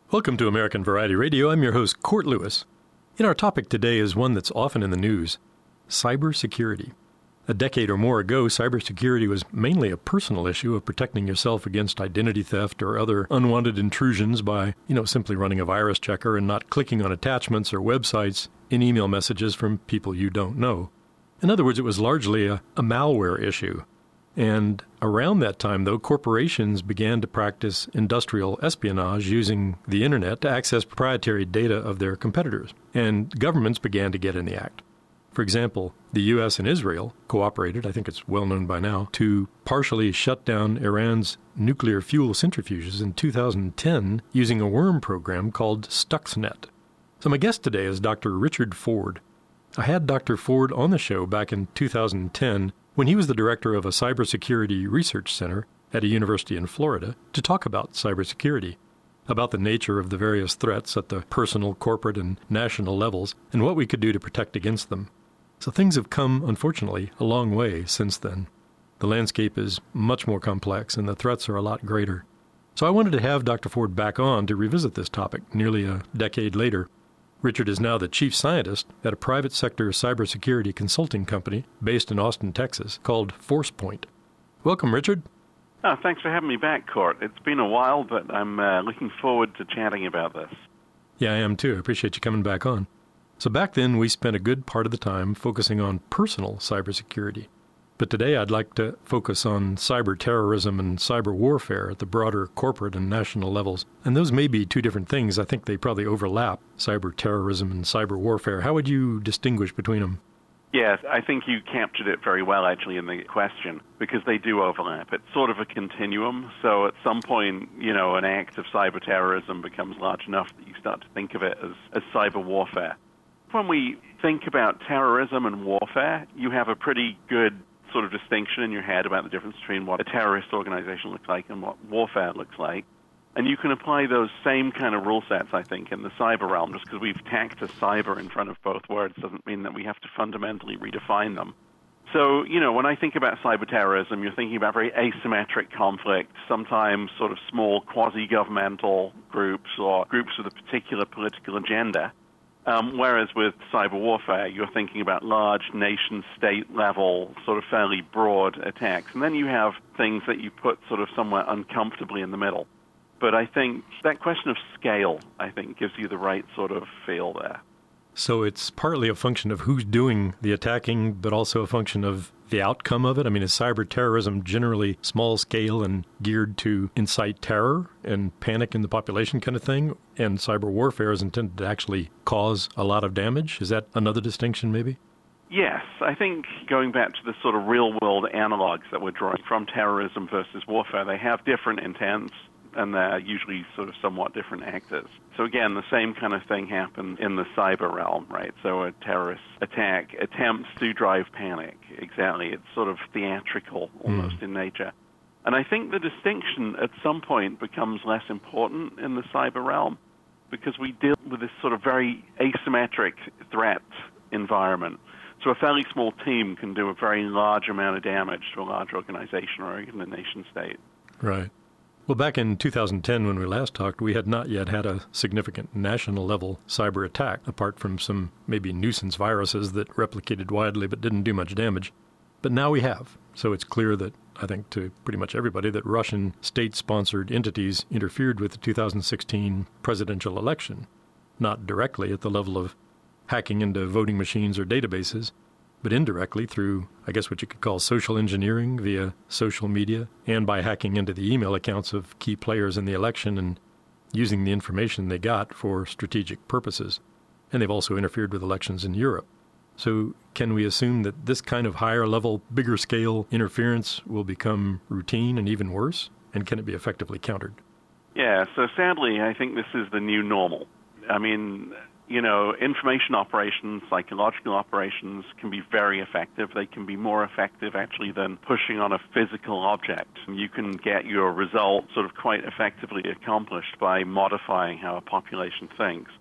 Welcome to American Variety Radio. I'm your host, Court Lewis. And our topic today is one that's often in the news, cybersecurity. A decade or more ago, cybersecurity was mainly a personal issue of protecting yourself against identity theft or other unwanted intrusions by, simply running a virus checker and not clicking on attachments or websites in email messages from people you don't know. In other words, it was largely a malware issue. And around that time, though, corporations began to practice industrial espionage using the internet to access proprietary data of their competitors. And governments began to get in the act. For example, the U.S. and Israel cooperated, I think it's well known by now, to partially shut down Iran's nuclear fuel centrifuges in 2010 using a worm program called Stuxnet. So my guest today is Dr. Richard Ford. I had Dr. Ford on the show back in 2010 when he was the director of a cybersecurity research center at a university in Florida to talk about cybersecurity, about the nature of the various threats at the personal, corporate, and national levels, and what we could do to protect against them. So things have come, unfortunately, a long way since then. The landscape is much more complex, and the threats are a lot greater. So I wanted to have Dr. Ford back on to revisit this topic nearly a decade later. Richard is now the chief scientist at a private sector cybersecurity consulting company based in Austin, Texas, called ForcePoint. Welcome, Richard. Oh, thanks for having me back, Court. It's been a while, but I'm looking forward to chatting about this. Yeah, I am too. I appreciate you coming back on. So back then, we spent a good part of the time focusing on personal cybersecurity. But today, I'd like to focus on cyber terrorism and cyber warfare at the broader corporate and national levels. And those may be two different things. I think they probably overlap, cyber terrorism and cyber warfare. How would you distinguish between them? Yes, I think you captured it very well, actually, in the question, because they do overlap. It's sort of a continuum. So at some point, an act of cyber terrorism becomes large enough that you start to think of it as cyber warfare. When we think about terrorism and warfare, you have a pretty good sort of distinction in your head about the difference between what a terrorist organization looks like and what warfare looks like. And you can apply those same kind of rule sets, I think, in the cyber realm. Just because we've tacked a cyber in front of both words doesn't mean that we have to fundamentally redefine them. So, when I think about cyber terrorism, you're thinking about very asymmetric conflict, sometimes sort of small quasi-governmental groups or groups with a particular political agenda. Whereas with cyber warfare, you're thinking about large nation-state level, sort of fairly broad attacks. And then you have things that you put sort of somewhere uncomfortably in the middle. But I think that question of scale, gives you the right sort of feel there. So it's partly a function of who's doing the attacking, but also a function of the outcome of it? I mean, is cyber terrorism generally small scale and geared to incite terror and panic in the population kind of thing? And cyber warfare is intended to actually cause a lot of damage? Is that another distinction maybe? Yes. I think going back to the sort of real-world analogs that we're drawing from terrorism versus warfare, they have different intents, and they're usually sort of somewhat different actors. So again, the same kind of thing happens in the cyber realm, right? So a terrorist attack attempts to drive panic. Exactly. It's sort of theatrical almost in nature. And I think the distinction at some point becomes less important in the cyber realm because we deal with this sort of very asymmetric threat environment. So a fairly small team can do a very large amount of damage to a large organization or even a nation state. Right. Well, back in 2010, when we last talked, we had not yet had a significant national-level cyber attack, apart from some maybe nuisance viruses that replicated widely but didn't do much damage. But now we have. So it's clear that, I think, to pretty much everybody, that Russian state-sponsored entities interfered with the 2016 presidential election, not directly at the level of hacking into voting machines or databases, but indirectly through, I guess what you could call social engineering via social media and by hacking into the email accounts of key players in the election and using the information they got for strategic purposes. And they've also interfered with elections in Europe. So can we assume that this kind of higher level, bigger scale interference will become routine and even worse? And can it be effectively countered? Yeah, so sadly, I think this is the new normal. I mean, information operations, psychological operations can be very effective. They can be more effective, actually, than pushing on a physical object. You can get your result sort of quite effectively accomplished by modifying how a population thinks.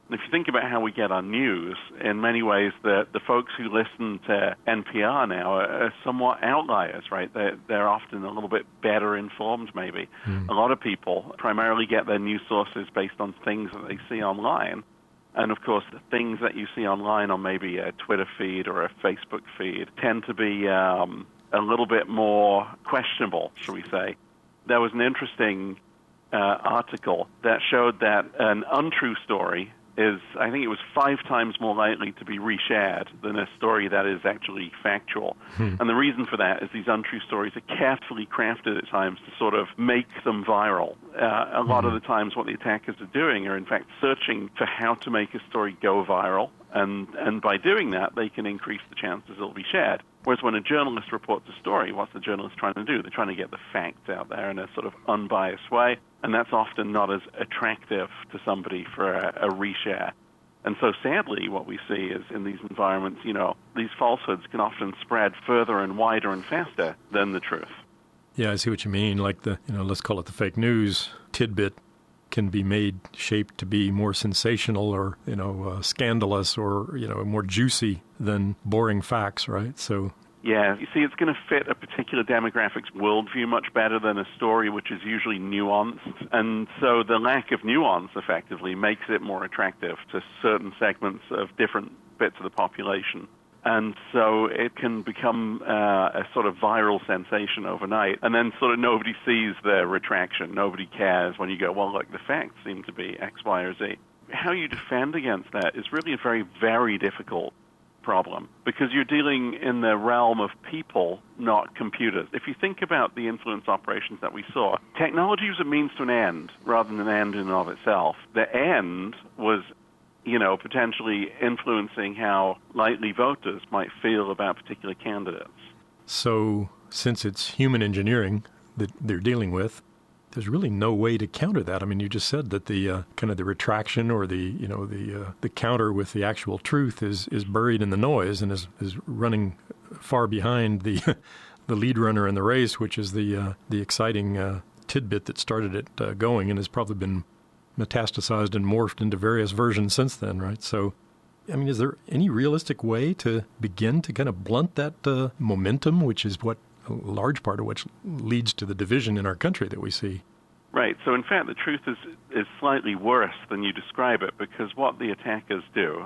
If you think about how we get our news, in many ways, the folks who listen to NPR now are somewhat outliers, right? They're often a little bit better informed, maybe. A lot of people primarily get their news sources based on things that they see online. And, of course, the things that you see online on maybe a Twitter feed or a Facebook feed tend to be a little bit more questionable, shall we say. There was an interesting article that showed that an untrue story is, I think it was 5 times more likely to be reshared than a story that is actually factual. And the reason for that is these untrue stories are carefully crafted at times to sort of make them viral. A lot of the times what the attackers are doing are, in fact, searching for how to make a story go viral, and by doing that, they can increase the chances it'll be shared. Whereas when a journalist reports a story, what's the journalist trying to do? They're trying to get the facts out there in a sort of unbiased way, and that's often not as attractive to somebody for a reshare. And so sadly, what we see is in these environments, these falsehoods can often spread further and wider and faster than the truth. Yeah, I see what you mean. Like the, let's call it the fake news tidbit can be shaped to be more sensational or, scandalous or, more juicy than boring facts, right? So. Yeah, you see, it's going to fit a particular demographic's worldview much better than a story which is usually nuanced. And so the lack of nuance, effectively, makes it more attractive to certain segments of different bits of the population. And so it can become a sort of viral sensation overnight. And then sort of nobody sees the retraction. Nobody cares when you go, well, look, the facts seem to be X, Y, or Z. How you defend against that is really a very, very difficult problem because you're dealing in the realm of people, not computers. If you think about the influence operations that we saw, technology was a means to an end rather than an end in and of itself. The end was potentially influencing how likely voters might feel about particular candidates. So, since it's human engineering that they're dealing with, there's really no way to counter that. I mean, you just said that the kind of the retraction or the counter with the actual truth is buried in the noise and is running far behind the lead runner in the race, which is the exciting tidbit that started it going and has probably been metastasized and morphed into various versions since then, right? So, I mean, is there any realistic way to begin to kind of blunt that momentum, which is what a large part of which leads to the division in our country that we see? Right. So, in fact, the truth is slightly worse than you describe it because what the attackers do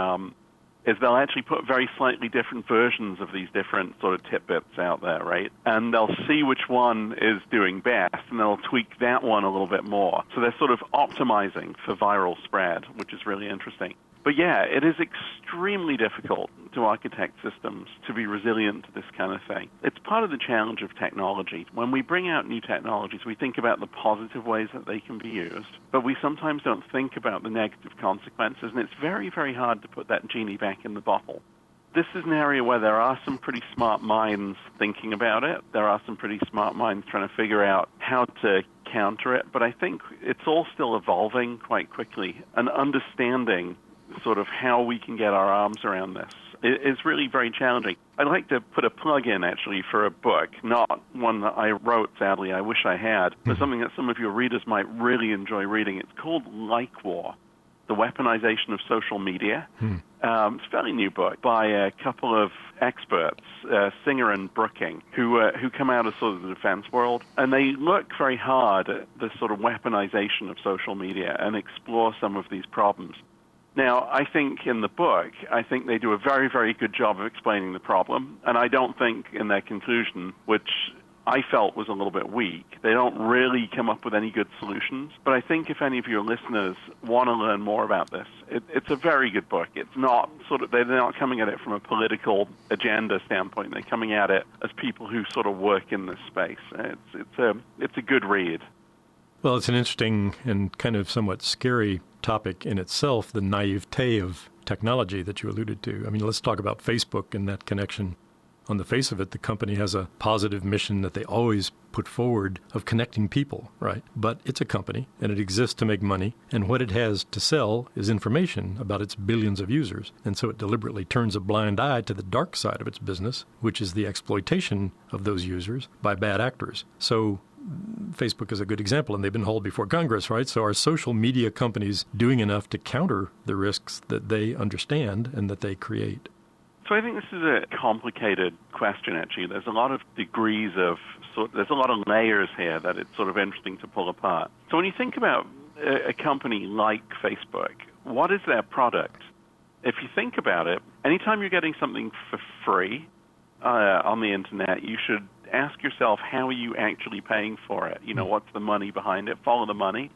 is they'll actually put very slightly different versions of these different sort of tidbits out there, right? And they'll see which one is doing best, and they'll tweak that one a little bit more. So they're sort of optimizing for viral spread, which is really interesting. But yeah, it is extremely difficult to architect systems to be resilient to this kind of thing. It's part of the challenge of technology. When we bring out new technologies, we think about the positive ways that they can be used, but we sometimes don't think about the negative consequences, and it's very, very hard to put that genie back in the bottle. This is an area where there are some pretty smart minds thinking about it. There are some pretty smart minds trying to figure out how to counter it, but I think it's all still evolving quite quickly, and understanding sort of how we can get our arms around this is really very challenging. I'd like to put a plug in, actually, for a book, not one that I wrote, sadly, I wish I had, but something that some of your readers might really enjoy reading. It's called Like War, The Weaponization of Social Media. It's a fairly new book by a couple of experts, Singer and Brooking, who come out of sort of the defense world, and they look very hard at the sort of weaponization of social media and explore some of these problems. Now, I think in the book, they do a very, very good job of explaining the problem, and I don't think in their conclusion, which I felt was a little bit weak, they don't really come up with any good solutions. But I think if any of your listeners want to learn more about this, it's a very good book. It's not they're not coming at it from a political agenda standpoint. They're coming at it as people who sort of work in this space. It's a good read. Well, it's an interesting and kind of somewhat scary topic in itself, the naivete of technology that you alluded to. I mean, let's talk about Facebook and that connection. On the face of it, the company has a positive mission that they always put forward of connecting people, right? But it's a company, and it exists to make money, and what it has to sell is information about its billions of users. And so it deliberately turns a blind eye to the dark side of its business, which is the exploitation of those users by bad actors. So Facebook is a good example, and they've been hauled before Congress, right? So are social media companies doing enough to counter the risks that they understand and that they create? So I think this is a complicated question, actually. There's a lot of degrees of, there's a lot of layers here that it's sort of interesting to pull apart. So when you think about a company like Facebook, what is their product? If you think about it, anytime you're getting something for free on the internet, you should ask yourself, how are you actually paying for it? You know, what's the money behind it? Follow the money.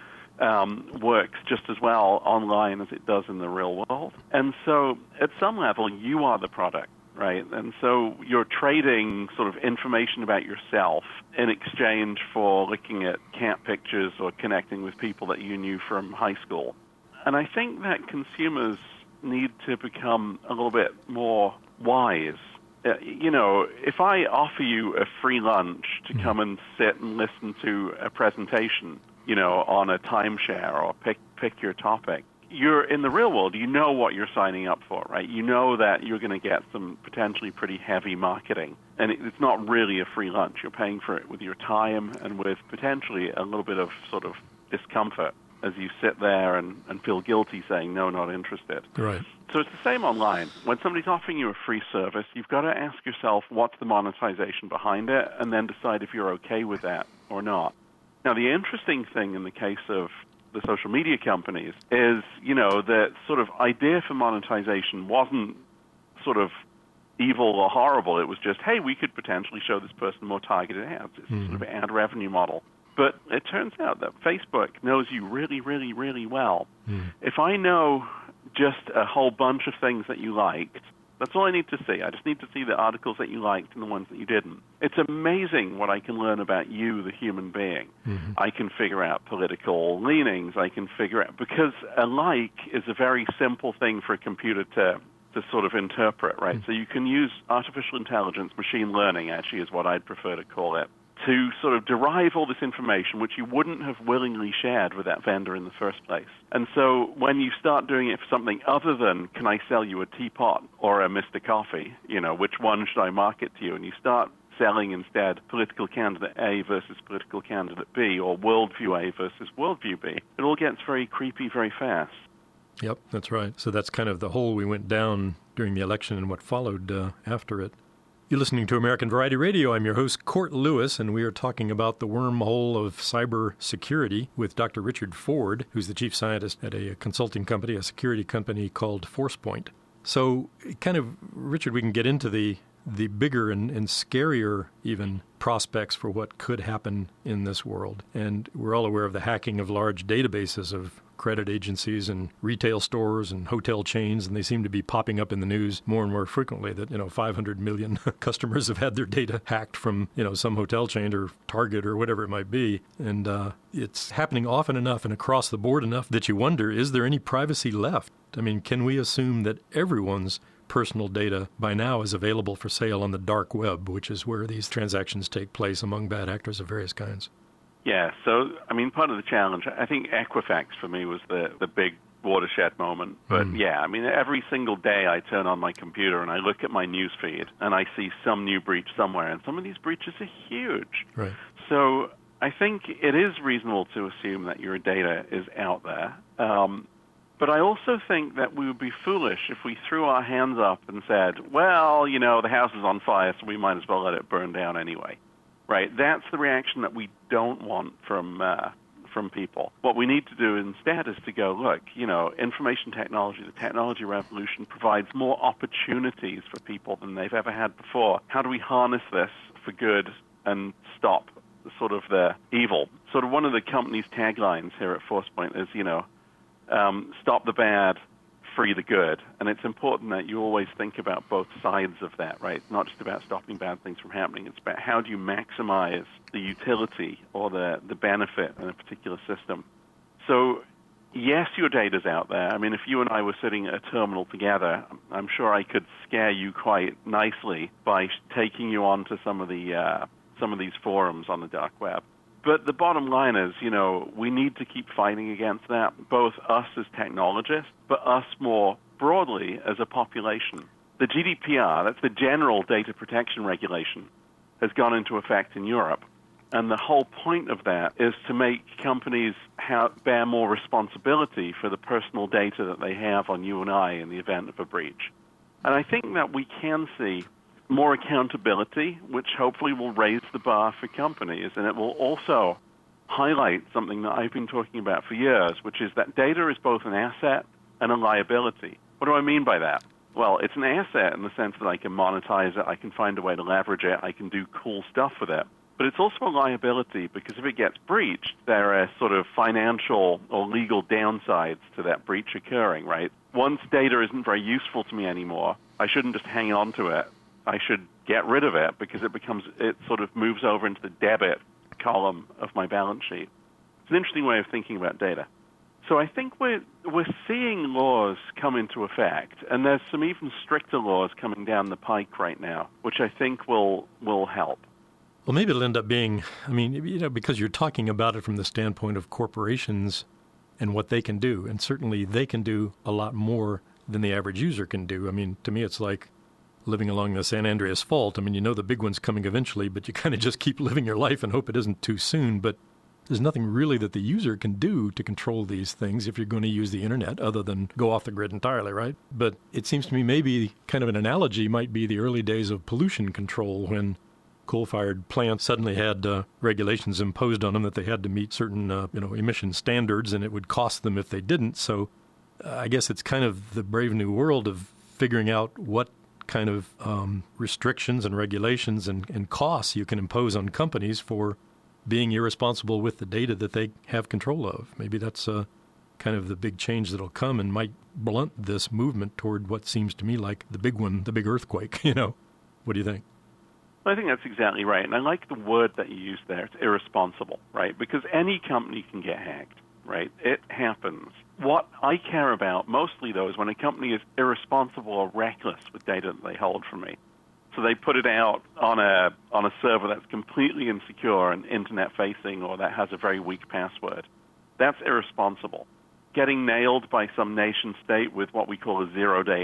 Works just as well online as it does in the real world. And so at some level, you are the product, right? And so you're trading sort of information about yourself in exchange for looking at cat pictures or connecting with people that you knew from high school. And I think that consumers need to become a little bit more wise. You know, if I offer you a free lunch to come and sit and listen to a presentation, you know, on a timeshare or pick your topic, you're in the real world, you know what you're signing up for, right? You know that you're going to get some potentially pretty heavy marketing. And it's not really a free lunch. You're paying for it with your time and with potentially a little bit of sort of discomfort as you sit there and feel guilty saying, no, not interested. Right. So it's the same online. When somebody's offering you a free service, you've got to ask yourself what's the monetization behind it and then decide if you're okay with that or not. Now, the interesting thing in the case of the social media companies is, you know, the sort of idea for monetization wasn't sort of evil or horrible. It was just, hey, we could potentially show this person more targeted ads. It's sort of an ad revenue model. But it turns out that Facebook knows you really, really, really well. If I know just a whole bunch of things that you liked, that's all I need to see. I just need to see the articles that you liked and the ones that you didn't. It's amazing what I can learn about you, the human being. I can figure out political leanings. I can figure out, because a like is a very simple thing for a computer to sort of interpret, right? So you can use artificial intelligence, machine learning actually is what I'd prefer to call it, to sort of derive all this information which you wouldn't have willingly shared with that vendor in the first place. And so when you start doing it for something other than, can I sell you a teapot or a Mr. Coffee, you know, which one should I market to you? And you start selling instead political candidate A versus political candidate B, or worldview A versus worldview B, it all gets very creepy very fast. Yep, that's right. So that's kind of the hole we went down during the election and what followed after it. You're listening to American Variety Radio. I'm your host, Court Lewis, and we are talking about the wormhole of cyber security with Dr. Richard Ford, who's the chief scientist at a consulting company, a security company called ForcePoint. So kind of, Richard, we can get into the bigger and scarier even prospects for what could happen in this world. And we're all aware of the hacking of large databases of credit agencies and retail stores and hotel chains, and they seem to be popping up in the news more and more frequently that, 500 million customers have had their data hacked from, some hotel chain or Target or whatever it might be. And it's happening often enough and across the board enough that you wonder, is there any privacy left? I mean, can we assume that everyone's personal data by now is available for sale on the dark web, which is where these transactions take place among bad actors of various kinds? Yeah, so, part of the challenge, I think Equifax for me was the big watershed moment. But every single day I turn on my computer and I look at my news feed and I see some new breach somewhere, and some of these breaches are huge. Right. So I think it is reasonable to assume that your data is out there. But I also think that we would be foolish if we threw our hands up and said, well, the house is on fire, so we might as well let it burn down anyway. Right? That's the reaction that we don't want from people. What we need to do instead is to go, look, information technology, the technology revolution provides more opportunities for people than they've ever had before. How do we harness this for good and stop sort of the evil? Sort of one of the company's taglines here at ForcePoint is, stop the bad, free the good. And it's important that you always think about both sides of that, right? Not just about stopping bad things from happening. It's about how do you maximize the utility or the benefit in a particular system. So, yes, your data's out there. If you and I were sitting at a terminal together, I'm sure I could scare you quite nicely by taking you onto some of these forums on the dark web. But the bottom line is, we need to keep fighting against that, both us as technologists, but us more broadly as a population. The GDPR, that's the General Data Protection Regulation, has gone into effect in Europe. And the whole point of that is to make companies bear more responsibility for the personal data that they have on you and I in the event of a breach. And I think that we can see more accountability, which hopefully will raise the bar for companies, and it will also highlight something that I've been talking about for years, which is that data is both an asset and a liability. What do I mean by that? Well, it's an asset in the sense that I can monetize it, I can find a way to leverage it, I can do cool stuff with it. But it's also a liability because if it gets breached, there are sort of financial or legal downsides to that breach occurring, right? Once data isn't very useful to me anymore, I shouldn't just hang on to it. I should get rid of it because it sort of moves over into the debit column of my balance sheet. It's an interesting way of thinking about data. So I think we're seeing laws come into effect, and there's some even stricter laws coming down the pike right now, which I think will help. Well, maybe it'll end up being, because you're talking about it from the standpoint of corporations and what they can do, and certainly they can do a lot more than the average user can do. I mean, to me, it's like living along the San Andreas Fault. I mean, you know the big one's coming eventually, but you kind of just keep living your life and hope it isn't too soon. But there's nothing really that the user can do to control these things if you're going to use the internet other than go off the grid entirely, right? But it seems to me maybe kind of an analogy might be the early days of pollution control when coal-fired plants suddenly had regulations imposed on them that they had to meet certain emission standards, and it would cost them if they didn't. So I guess it's kind of the brave new world of figuring out what kind of restrictions and regulations and costs you can impose on companies for being irresponsible with the data that they have control of. Maybe that's kind of the big change that'll come and might blunt this movement toward what seems to me like the big one, the big earthquake. What do you think? I think that's exactly right. And I like the word that you used there. It's irresponsible, right? Because any company can get hacked, right? It happens. What I care about mostly, though, is when a company is irresponsible or reckless with data that they hold from me. So they put it out on a server that's completely insecure and internet-facing or that has a very weak password. That's irresponsible. Getting nailed by some nation state with what we call a zero-day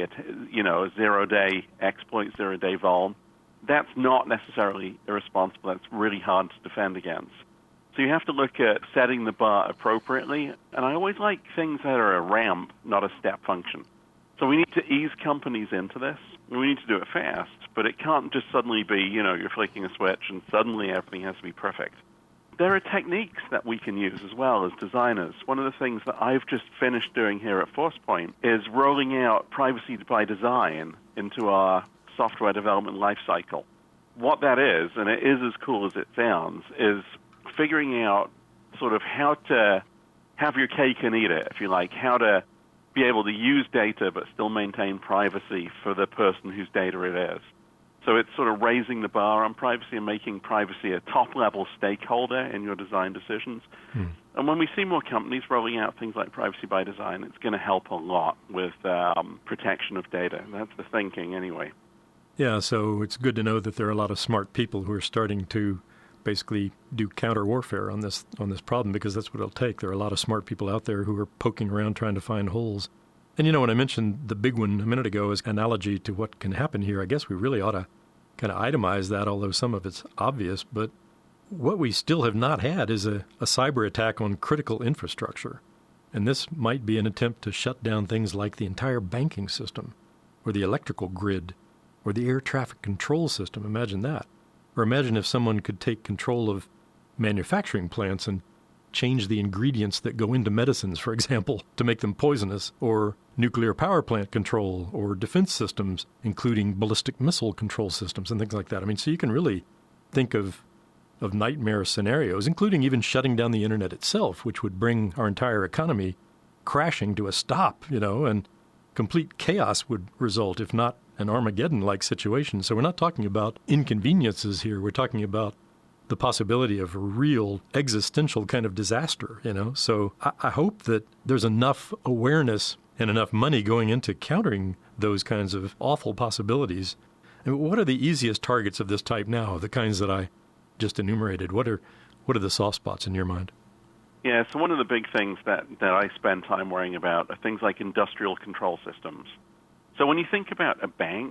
exploit, zero-day vuln, that's not necessarily irresponsible. That's really hard to defend against. So you have to look at setting the bar appropriately. And I always like things that are a ramp, not a step function. So we need to ease companies into this. We need to do it fast, but it can't just suddenly be, you're flicking a switch and suddenly everything has to be perfect. There are techniques that we can use as well as designers. One of the things that I've just finished doing here at ForcePoint is rolling out privacy by design into our software development lifecycle. What that is, and it is as cool as it sounds, is figuring out sort of how to have your cake and eat it, if you like, how to be able to use data but still maintain privacy for the person whose data it is. So it's sort of raising the bar on privacy and making privacy a top-level stakeholder in your design decisions. And when we see more companies rolling out things like privacy by design, it's going to help a lot with protection of data. That's the thinking anyway. Yeah, so it's good to know that there are a lot of smart people who are starting to basically do counter warfare on this problem, because that's what it'll take. There are a lot of smart people out there who are poking around trying to find holes. And when I mentioned the big one a minute ago as analogy to what can happen here, I guess we really ought to kind of itemize that, although some of it's obvious. But what we still have not had is a cyber attack on critical infrastructure. And this might be an attempt to shut down things like the entire banking system or the electrical grid or the air traffic control system. Imagine that. Or imagine if someone could take control of manufacturing plants and change the ingredients that go into medicines, for example, to make them poisonous, or nuclear power plant control, or defense systems, including ballistic missile control systems and things like that. I mean, so you can really think of nightmare scenarios, including even shutting down the internet itself, which would bring our entire economy crashing to a stop, and complete chaos would result, if not an Armageddon-like situation. So we're not talking about inconveniences here. We're talking about the possibility of a real existential kind of disaster, So I hope that there's enough awareness and enough money going into countering those kinds of awful possibilities. And what are the easiest targets of this type now, the kinds that I just enumerated? What are the soft spots in your mind? Yeah, so one of the big things that I spend time worrying about are things like industrial control systems. So when you think about a bank,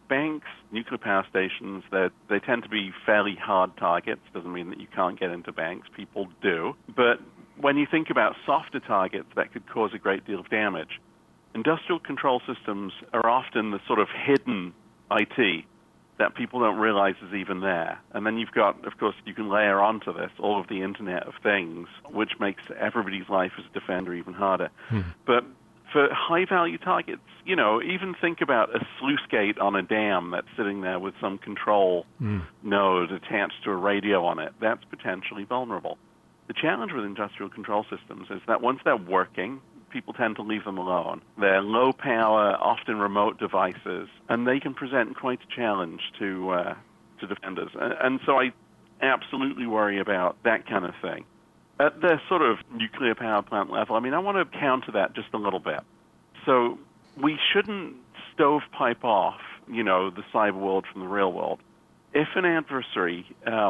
banks, nuclear power stations, they tend to be fairly hard targets. Doesn't mean that you can't get into banks. People do. But when you think about softer targets that could cause a great deal of damage, industrial control systems are often the sort of hidden IT that people don't realize is even there. And then you've got, of course, you can layer onto this all of the Internet of Things, which makes everybody's life as a defender even harder. But for high-value targets, even think about a sluice gate on a dam that's sitting there with some control node attached to a radio on it. That's potentially vulnerable. The challenge with industrial control systems is that once they're working, people tend to leave them alone. They're low-power, often remote devices, and they can present quite a challenge to defenders. And so I absolutely worry about that kind of thing. At the sort of nuclear power plant level, I want to counter that just a little bit. So we shouldn't stovepipe off, the cyber world from the real world. If an adversary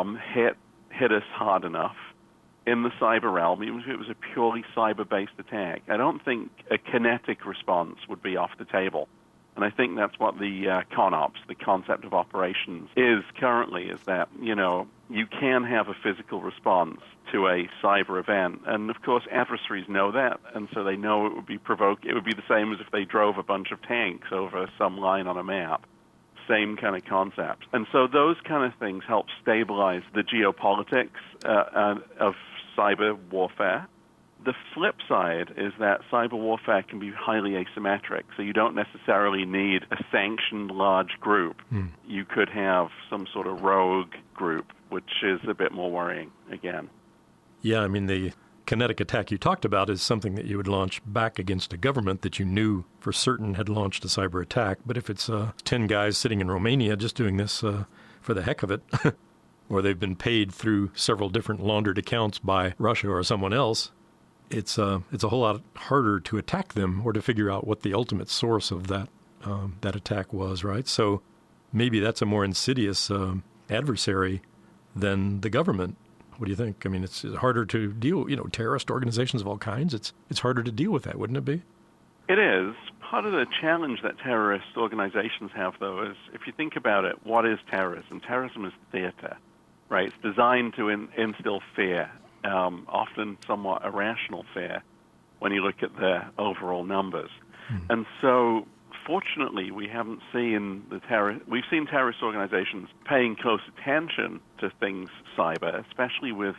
hit us hard enough in the cyber realm, even if it was a purely cyber-based attack, I don't think a kinetic response would be off the table. And I think that's what the ConOps, the concept of operations, is currently, is that, you can have a physical response to a cyber event. And, of course, adversaries know that, and so they know it would be It would be the same as if they drove a bunch of tanks over some line on a map. Same kind of concept. And so those kind of things help stabilize the geopolitics of cyber warfare. The flip side is that cyber warfare can be highly asymmetric, so you don't necessarily need a sanctioned large group. You could have some sort of rogue group, which is a bit more worrying again. Yeah, the kinetic attack you talked about is something that you would launch back against a government that you knew for certain had launched a cyber attack. But if it's 10 guys sitting in Romania just doing this for the heck of it, or they've been paid through several different laundered accounts by Russia or someone else, it's a whole lot harder to attack them or to figure out what the ultimate source of that attack was, right? So maybe that's a more insidious adversary than the government. What do you think? It's harder to deal, terrorist organizations of all kinds. It's harder to deal with that, wouldn't it be? It is. Part of the challenge that terrorist organizations have, though, is if you think about it, what is terrorism? Terrorism is theater, right? It's designed to instill fear, often somewhat irrational fear, when you look at the overall numbers. And so, fortunately, we haven't seen we've seen terrorist organizations paying close attention to things cyber, especially with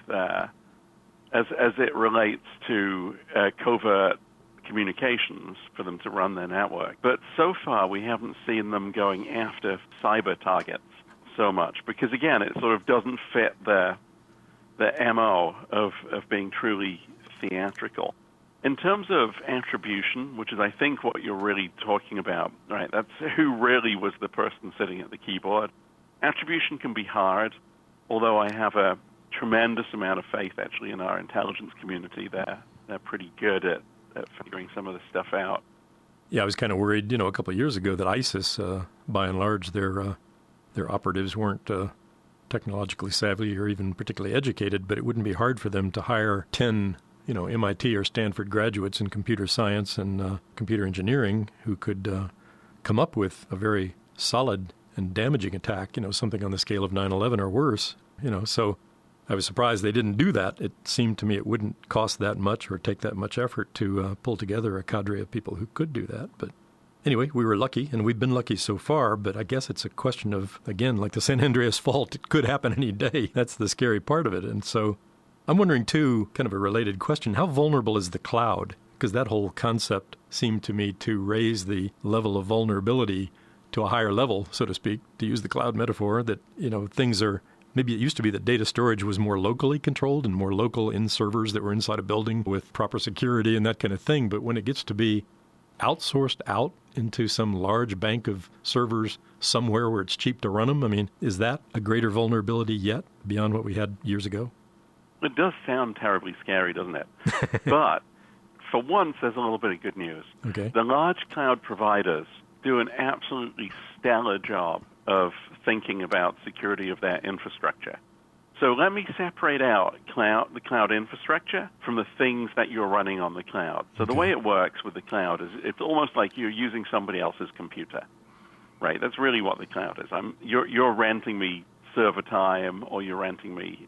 as it relates to covert communications for them to run their network. But so far, we haven't seen them going after cyber targets so much because, again, it sort of doesn't fit the MO of being truly theatrical. In terms of attribution, which is, I think, what you're really talking about, right? That's who really was the person sitting at the keyboard. Attribution can be hard, although I have a tremendous amount of faith, actually, in our intelligence community. They're pretty good at figuring some of this stuff out. Yeah, I was kind of worried, a couple of years ago that ISIS, by and large, their operatives weren't technologically savvy or even particularly educated, but it wouldn't be hard for them to hire 10 MIT or Stanford graduates in computer science and computer engineering who could come up with a very solid and damaging attack, something on the scale of 9/11 or worse, So I was surprised they didn't do that. It seemed to me it wouldn't cost that much or take that much effort to pull together a cadre of people who could do that. But anyway, we were lucky, and we've been lucky so far, but I guess it's a question of, again, like the San Andreas Fault, it could happen any day. That's the scary part of it. And so I'm wondering, too, kind of a related question, how vulnerable is the cloud? Because that whole concept seemed to me to raise the level of vulnerability to a higher level, so to speak, to use the cloud metaphor, that, things are, maybe it used to be that data storage was more locally controlled and more local in servers that were inside a building with proper security and that kind of thing. But when it gets to be outsourced out into some large bank of servers somewhere where it's cheap to run them, is that a greater vulnerability yet beyond what we had years ago? It does sound terribly scary, doesn't it? But for once, there's a little bit of good news. Okay. The large cloud providers do an absolutely stellar job of thinking about security of their infrastructure. So let me separate out the cloud infrastructure from the things that you're running on the cloud. So the way it works with the cloud is it's almost like you're using somebody else's computer. right? That's really what the cloud is. You're renting me server time, or you're renting me,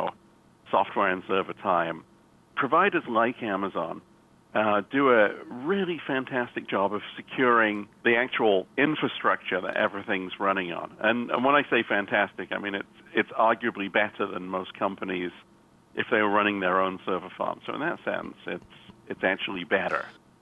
software and server time. Providers like Amazon do a really fantastic job of securing the actual infrastructure that everything's running on. And when I say fantastic, I mean it's arguably better than most companies if they were running their own server farm. So in that sense, it's actually better.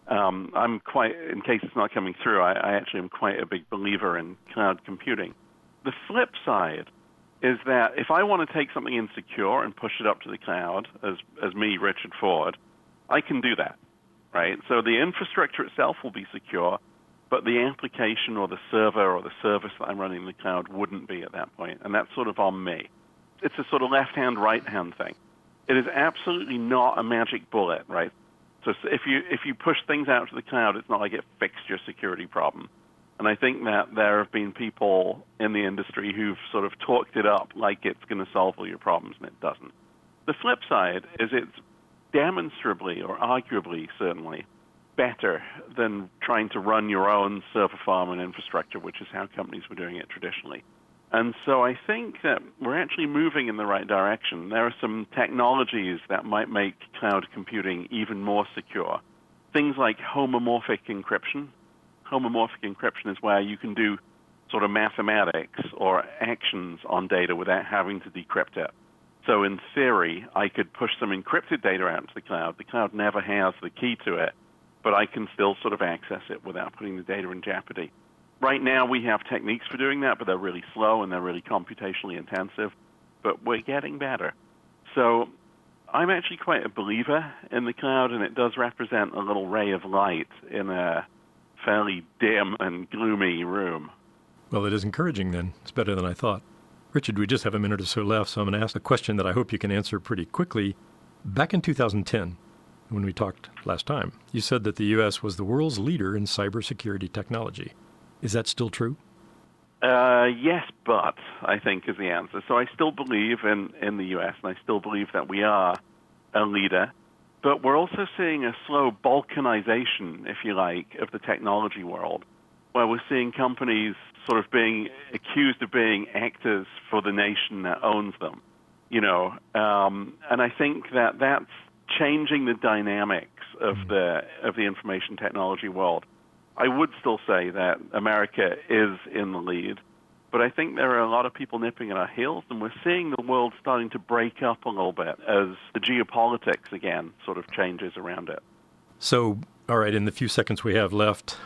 I'm quite, in case it's not coming through, I actually am quite a big believer in cloud computing. The flip side is that if I want to take something insecure and push it up to the cloud, as me, Richard Ford, I can do that, right? So the infrastructure itself will be secure, but the application or the server or the service that I'm running in the cloud wouldn't be at that point, and that's sort of on me. It's a sort of left-hand, right-hand thing. It is absolutely not a magic bullet, right? So if you push things out to the cloud, it's not like it fixed your security problem. And I think that there have been people in the industry who've sort of talked it up like it's going to solve all your problems, and it doesn't. The flip side is it's demonstrably, or arguably certainly, better than trying to run your own server farm and infrastructure, which is how companies were doing it traditionally. And so I think that we're actually moving in the right direction. There are some technologies that might make cloud computing even more secure. Things like homomorphic encryption. Homomorphic encryption is where you can do sort of mathematics or actions on data without having to decrypt it. So in theory, I could push some encrypted data out to the cloud. The cloud never has the key to it, but I can still sort of access it without putting the data in jeopardy. Right now, we have techniques for doing that, but they're really slow and they're really computationally intensive. But we're getting better. So I'm actually quite a believer in the cloud, and it does represent a little ray of light in a fairly dim and gloomy room. Well, it is encouraging then. It's better than I thought. Richard, we just have a minute or so left, so I'm going to ask a question that I hope you can answer pretty quickly. Back in 2010, when we talked last time, you said that the U.S. was the world's leader in cybersecurity technology. Is that still true? Yes, but I think is the answer. So I still believe in the U.S., and I still believe that we are a leader. But we're also seeing a slow balkanization, if you like, of the technology world, where we're seeing companies sort of being accused of being actors for the nation that owns them, And I think that that's changing the dynamics of the information technology world. I would still say that America is in the lead, but I think there are a lot of people nipping at our heels, and we're seeing the world starting to break up a little bit as the geopolitics, again, sort of changes around it. So, all right, in the few seconds we have left,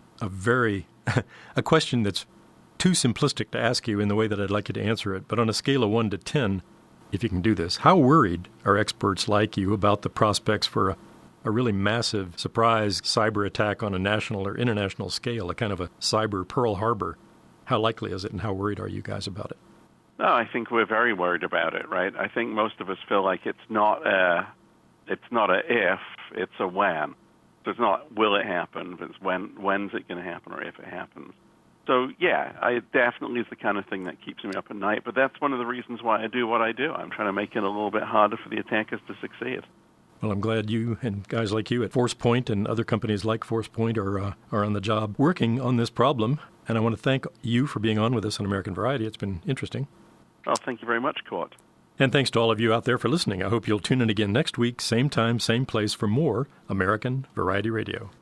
a question that's too simplistic to ask you in the way that I'd like you to answer it, but on a scale of 1 to 10, if you can do this, how worried are experts like you about the prospects for a really massive surprise cyber attack on a national or international scale, a kind of a cyber Pearl Harbor? How likely is it, and how worried are you guys about it? No, I think we're very worried about it, right? I think most of us feel like it's not a if, it's a when. So it's not will it happen, but it's when's it going to happen, or if it happens. So yeah, it definitely is the kind of thing that keeps me up at night, but that's one of the reasons why I do what I do. I'm trying to make it a little bit harder for the attackers to succeed. Well, I'm glad you and guys like you at ForcePoint and other companies like ForcePoint are on the job working on this problem. And I want to thank you for being on with us on American Variety. It's been interesting. Oh, thank you very much, Court. And thanks to all of you out there for listening. I hope you'll tune in again next week, same time, same place, for more American Variety Radio.